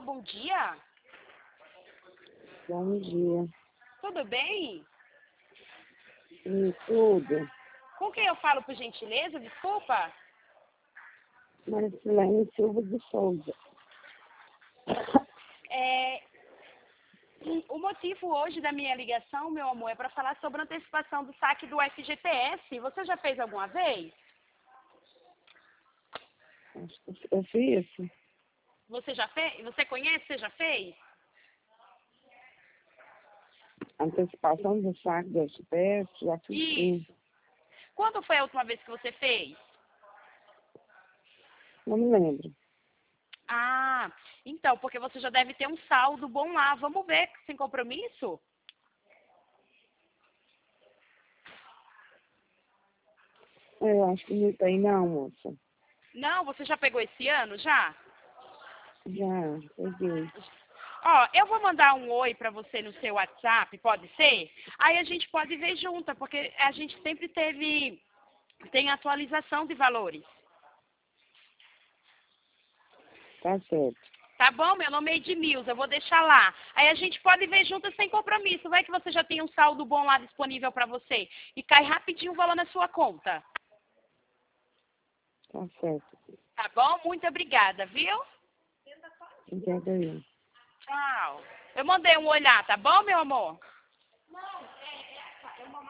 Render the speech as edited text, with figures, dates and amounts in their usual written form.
bom dia. Bom dia. Tudo bem? E tudo. Com quem eu falo, por gentileza? Desculpa. Marcelene Silva de Souza. O motivo hoje da minha ligação, meu amor, é para falar sobre a antecipação do saque do FGTS. Você já fez alguma vez? Acho que eu fiz isso. Você já fez? Você conhece? Você já fez? Antecipação do saque do SPS, já fiz sim. Isso. Quando foi a última vez que você fez? Não me lembro. Ah, então, porque você já deve ter um saldo bom lá. Vamos ver, sem compromisso? Eu acho que não tem não, moça. Não, você já pegou esse ano, já? Já, peguei. Ó, eu vou mandar um oi pra você no seu WhatsApp, pode ser? Aí a gente pode ver junta, porque a gente sempre tem atualização de valores. Tá certo. Tá bom? Meu nome é Edmilza, eu vou deixar lá. Aí a gente pode ver juntas sem compromisso. Vai que você já tem um saldo bom lá disponível pra você. E cai rapidinho o valor na sua conta. Tá certo. Tá bom? Muito obrigada, viu? Entendo aí. Tchau. Eu mandei um olhar, tá bom, meu amor?